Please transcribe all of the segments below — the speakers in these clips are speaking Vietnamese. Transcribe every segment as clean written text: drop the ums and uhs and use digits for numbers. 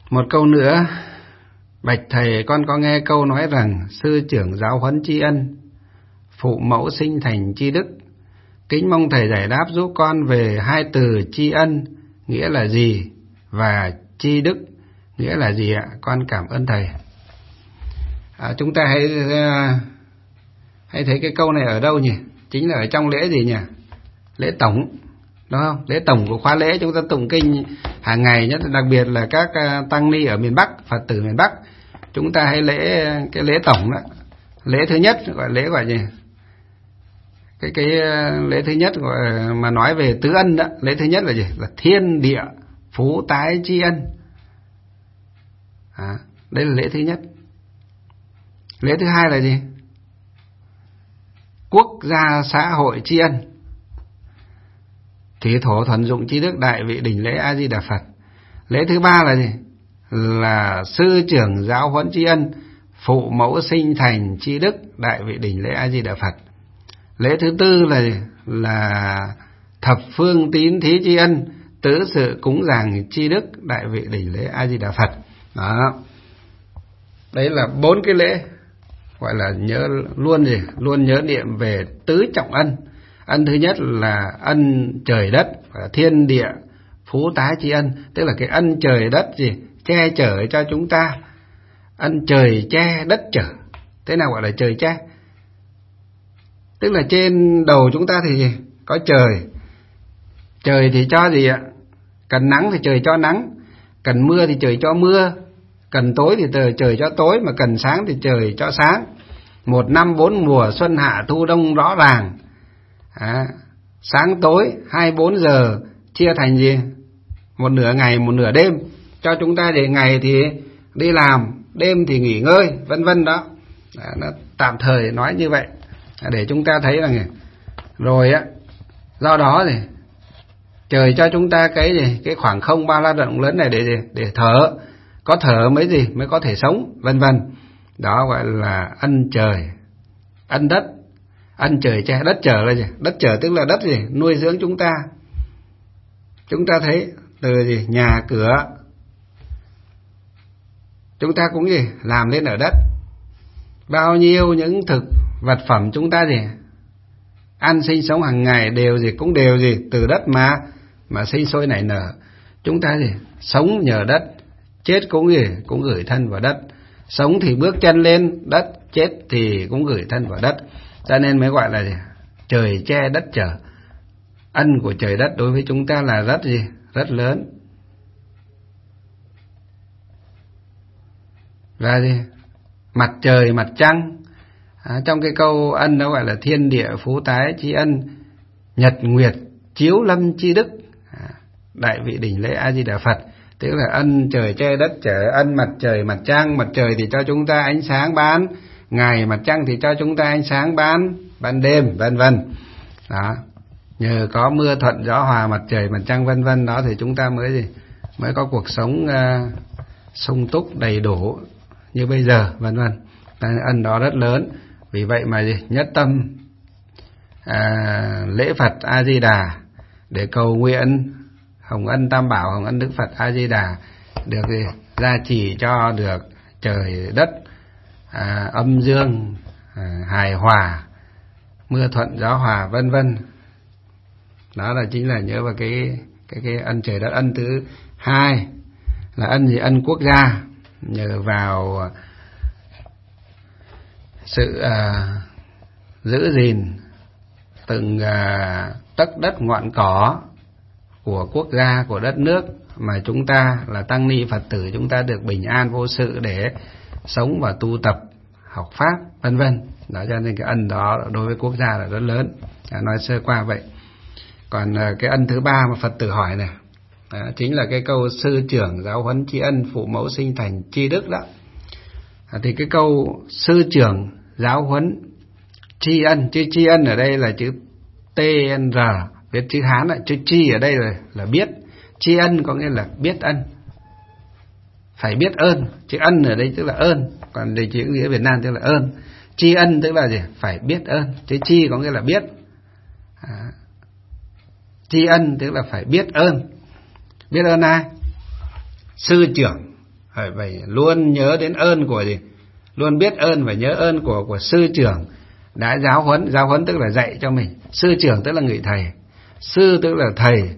Một câu nữa, bạch thầy, con có nghe câu nói rằng sư trưởng giáo huấn tri ân, phụ mẫu sinh thành tri đức. Kính mong thầy giải đáp giúp con về hai từ tri ân nghĩa là gì và tri đức nghĩa là gì ạ? Con cảm ơn thầy. Chúng ta hãy thấy cái câu này ở đâu nhỉ? Chính là ở trong lễ gì nhỉ? Lễ tổng, đúng không? Lễ tổng của khóa lễ chúng ta tụng kinh hàng ngày, nhất đặc biệt là các tăng ni ở miền Bắc, Phật tử miền Bắc, chúng ta hay cái lễ tổng đó. Lễ thứ nhất gọi gì? Cái lễ thứ nhất mà nói về tứ ân đó, lễ thứ nhất là gì? Là thiên địa phú tái tri ân. Đây là lễ thứ nhất. Lễ thứ hai là gì? Quốc gia xã hội tri ân. Thủy thổ thuần dụng tri đức, đại vị đỉnh lễ A Di Đà Phật. Lễ thứ ba là gì? Là sư trưởng giáo huấn tri ân, phụ mẫu sinh thành tri đức, đại vị đỉnh lễ A Di Đà Phật. Lễ thứ tư là thập phương tín thí tri ân, tứ sự cúng dường tri đức, đại vị đỉnh lễ A Di Đà Phật. Đó. Đấy là 4 cái lễ gọi là luôn nhớ niệm về tứ trọng ân. Ân thứ nhất là ân trời đất, thiên địa phú tái tri ân, tức là cái ân trời đất gì che chở cho chúng ta. Ân trời che đất chở. Thế nào gọi là trời che? Tức là trên đầu chúng ta thì có trời. Trời thì cho gì ạ? Cần nắng thì trời cho nắng, cần mưa thì trời cho mưa, cần tối thì trời cho tối, mà cần sáng thì trời cho sáng. Một năm 4 mùa, xuân hạ thu đông rõ ràng. Sáng tối 24 giờ chia thành gì? Một nửa ngày, một nửa đêm cho chúng ta, để ngày thì đi làm, đêm thì nghỉ ngơi, vân vân đó. Nó tạm thời nói như vậy để chúng ta thấy rằng rồi á, do đó thì trời cho chúng ta cái khoảng không bao la rộng lớn này để thở, có thở mới có thể sống, vân vân. Đó gọi là ân trời, ân đất. Ân trời che đất chở là gì? Đất chở tức là đất gì? Nuôi dưỡng chúng ta. Chúng ta thấy từ gì? Nhà cửa chúng ta cũng gì? Làm lên ở đất. Bao nhiêu những thực vật phẩm chúng ta gì? Ăn sinh sống hàng ngày cũng đều gì? Từ đất mà sinh sôi nảy nở. Chúng ta gì? Sống nhờ đất, chết cũng gì? Cũng gửi thân vào đất. Sống thì bước chân lên đất, chết thì cũng gửi thân vào đất. Cho nên mới gọi là gì? Trời che đất chở. Ân của trời đất đối với chúng ta là rất gì? Rất lớn. Và gì? Mặt trời, mặt trăng. Trong cái câu ân đó gọi là thiên địa phú tái tri ân, nhật nguyệt chiếu lâm tri đức, đại vị đỉnh lễ A Di Đà Phật. Tức là ân trời che đất chở, ân mặt trời, mặt trăng. Mặt trời thì cho chúng ta ánh sáng ban ngày, mặt trăng thì cho chúng ta ánh sáng ban đêm, vân vân. Đó. Nhờ có mưa thuận gió hòa, mặt trời, mặt trăng, vân vân đó thì chúng ta mới có cuộc sống sung túc đầy đủ như bây giờ, vân vân. Ân đó rất lớn. Vì vậy mà nhất tâm lễ Phật A Di Đà để cầu nguyện hồng ân Tam Bảo, hồng ân Đức Phật A Di Đà được gia trì cho được trời đất âm dương hài hòa, mưa thuận gió hòa, vân vân. Đó là chính là nhớ vào cái ân trời đất. Ân thứ hai là ân gì? Ân quốc gia. Nhờ vào sự giữ gìn từng tấc đất ngọn cỏ của quốc gia, của đất nước mà chúng ta là tăng ni Phật tử, chúng ta được bình an vô sự để sống và tu tập học pháp, vân vân. Đó, cho nên cái ân đó đối với quốc gia là rất lớn. Nói sơ qua vậy. Còn cái ân thứ ba mà Phật tử hỏi này, chính là cái câu sư trưởng giáo huấn tri ân, phụ mẫu sinh thành tri đức đó. Thì cái câu sư trưởng giáo huấn tri ân, chữ tri ân ở đây là chữ TNR, viết chữ Hán lại, chữ tri ở đây là biết. Tri ân có nghĩa là biết ân, phải biết ơn. Chữ ân ở đây tức là ơn, còn để chữ nghĩa Việt Nam tức là ơn. Tri ân tức là gì? Phải biết ơn. Chữ tri có nghĩa là biết. Tri ân tức là phải biết ơn. Biết ơn ai? Sư trưởng. phải luôn nhớ đến ơn của gì, luôn biết ơn và nhớ ơn của sư trưởng đã giáo huấn tức là dạy cho mình. Sư trưởng tức là người thầy, sư tức là thầy,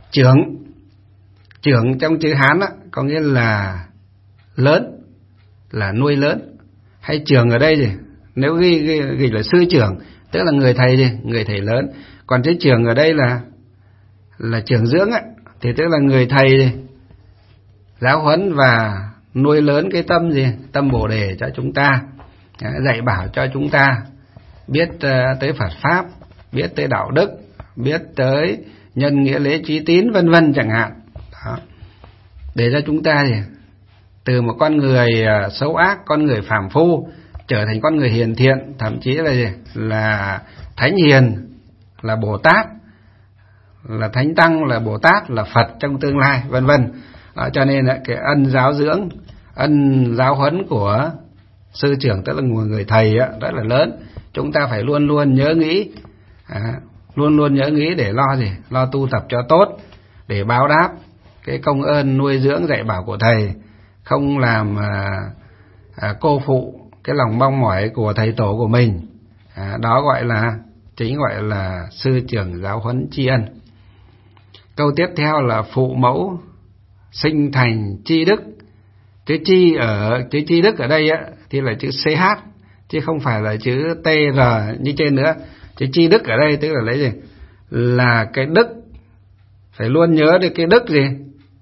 trưởng trong chữ Hán á, có nghĩa là lớn, là nuôi lớn. Hay trưởng ở đây gì, nếu ghi là sư trưởng tức là người thầy gì, người thầy lớn. Còn chữ trưởng ở đây là trưởng dưỡng á, thì tức là người thầy gì, giáo huấn và nuôi lớn cái tâm gì, tâm Bồ đề cho chúng ta, dạy bảo cho chúng ta biết tới Phật pháp, biết tới đạo đức, biết tới nhân nghĩa lễ trí tín vân vân chẳng hạn. Đó. Để cho chúng ta gì, từ một con người xấu ác, con người phàm phu trở thành con người hiền thiện, thậm chí là gì, là thánh hiền, là Bồ Tát, là thánh tăng, là Bồ Tát, là Phật trong tương lai vân vân. Cho nên cái ân giáo dưỡng, ân giáo huấn của sư trưởng tức là người thầy rất là lớn. Chúng ta phải luôn luôn nhớ nghĩ, luôn luôn nhớ nghĩ để lo gì, lo tu tập cho tốt, để báo đáp cái công ơn nuôi dưỡng dạy bảo của thầy, không làm cô phụ cái lòng mong mỏi của thầy tổ của mình. Đó chính gọi là sư trưởng giáo huấn tri ân. Câu tiếp theo là phụ mẫu sinh thành tri đức. Chữ tri đức ở đây thì là chữ CH chứ không phải là chữ TR như trên nữa. Chữ tri đức ở đây tức là lấy gì? Là cái đức, phải luôn nhớ được cái đức gì?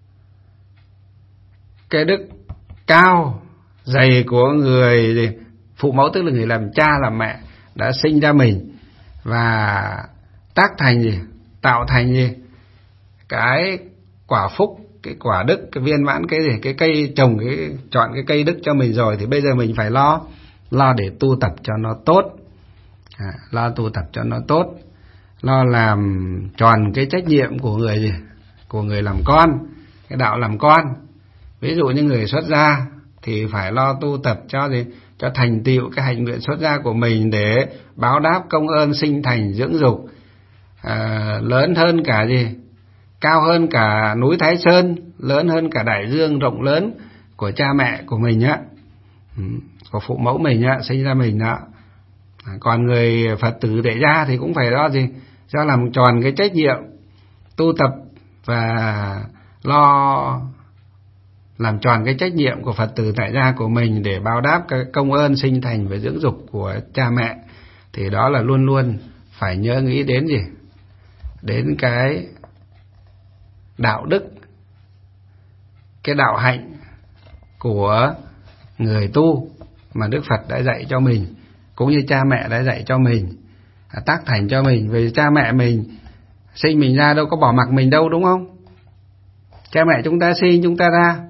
Cái đức cao dày của người gì? Phụ mẫu tức là người làm cha làm mẹ đã sinh ra mình và tác thành gì? Tạo thành gì? Cái quả phúc, cái quả đức, cái viên mãn cái gì, cái cây trồng, chọn cái cây đức cho mình rồi, thì bây giờ mình phải lo để tu tập cho nó tốt, lo tu tập cho nó tốt, lo làm tròn cái trách nhiệm của người gì, của người làm con, cái đạo làm con. Ví dụ như người xuất gia thì phải lo tu tập cho gì, cho thành tựu cái hành nguyện xuất gia của mình để báo đáp công ơn sinh thành dưỡng dục, lớn hơn cả gì, cao hơn cả núi Thái Sơn, lớn hơn cả đại dương rộng lớn của cha mẹ của mình của phụ mẫu mình sinh ra mình Còn người Phật tử đệ gia thì cũng phải lo gì, do làm tròn cái trách nhiệm tu tập và lo làm tròn cái trách nhiệm của Phật tử tại gia của mình để báo đáp cái công ơn sinh thành và dưỡng dục của cha mẹ. Thì đó là luôn luôn phải nhớ nghĩ đến gì, đến cái đạo đức, cái đạo hạnh của người tu mà Đức Phật đã dạy cho mình, cũng như cha mẹ đã dạy cho mình, tác thành cho mình. Vì cha mẹ mình sinh mình ra đâu có bỏ mặc mình đâu, đúng không? Cha mẹ chúng ta sinh chúng ta ra,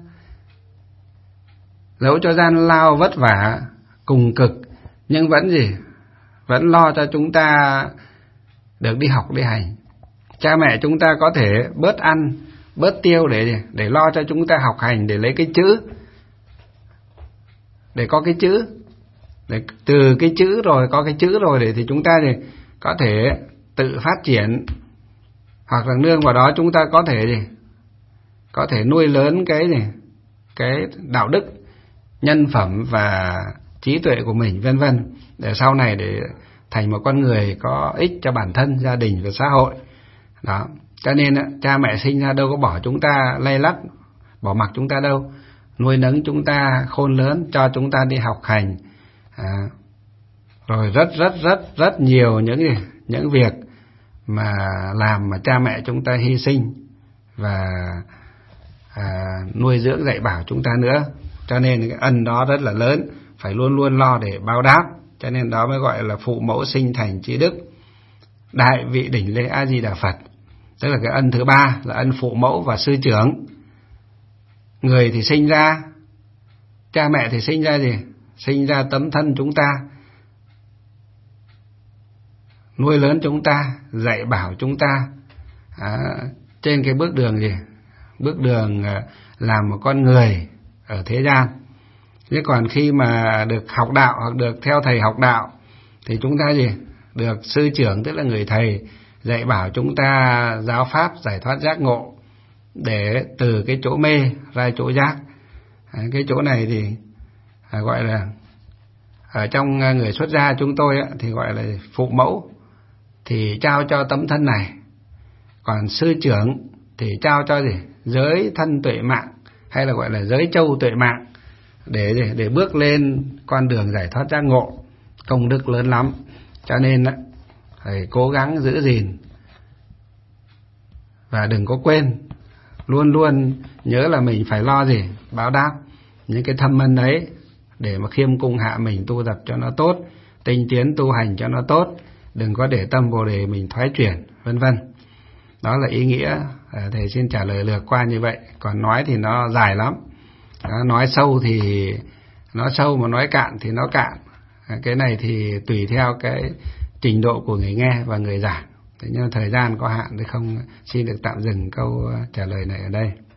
dẫu cho gian lao vất vả cùng cực, nhưng vẫn lo cho chúng ta được đi học đi hành. Cha mẹ chúng ta có thể bớt ăn bớt tiêu để lo cho chúng ta học hành, để lấy cái chữ, để có cái chữ, để từ cái chữ rồi có cái chữ rồi để thì chúng ta thì có thể tự phát triển, hoặc là nương vào đó chúng ta có thể nuôi lớn cái đạo đức, nhân phẩm và trí tuệ của mình vân vân, để sau này để thành một con người có ích cho bản thân, gia đình và xã hội. Đó, cho nên cha mẹ sinh ra đâu có bỏ chúng ta lay lắt, bỏ mặc chúng ta đâu, nuôi nấng chúng ta khôn lớn, cho chúng ta đi học hành, rồi rất nhiều những việc mà làm mà cha mẹ chúng ta hy sinh và nuôi dưỡng dạy bảo chúng ta nữa. Cho nên cái ân đó rất là lớn, phải luôn luôn lo để báo đáp. Cho nên đó mới gọi là phụ mẫu sinh thành tri đức, đại vị đỉnh lễ A Di Đà Phật. Tức là cái ân thứ ba là ân phụ mẫu và sư trưởng. Người thì sinh ra, cha mẹ thì sinh ra gì? Sinh ra tấm thân chúng ta, nuôi lớn chúng ta, dạy bảo chúng ta trên cái bước đường gì? Bước đường làm một con người ở thế gian. Thế còn khi mà được học đạo hoặc được theo thầy học đạo thì chúng ta gì? Được sư trưởng, tức là người thầy, dạy bảo chúng ta giáo pháp giải thoát giác ngộ, để từ cái chỗ mê ra chỗ giác, Cái chỗ này thì gọi là ở trong người xuất gia chúng tôi thì gọi là phụ mẫu thì trao cho tấm thân này, còn sư trưởng thì trao cho gì giới thân tuệ mạng, hay là gọi là giới châu tuệ mạng, để bước lên con đường giải thoát giác ngộ, công đức lớn lắm. Cho nên phải cố gắng giữ gìn và đừng có quên, luôn luôn nhớ là mình phải lo gì báo đáp những cái thâm ân ấy, để mà khiêm cung hạ mình tu tập cho nó tốt, tinh tiến tu hành cho nó tốt, đừng có để tâm Bồ đề mình thoái chuyển, vân vân. Đó là ý nghĩa. Thầy xin trả lời lược qua như vậy, còn nói thì nó dài lắm. Nói sâu thì nó sâu, mà nói cạn thì nó cạn. Cái này thì tùy theo cái trình độ của người nghe và người giảng. Thế nhưng thời gian có hạn thì không xin được tạm dừng câu trả lời này ở đây.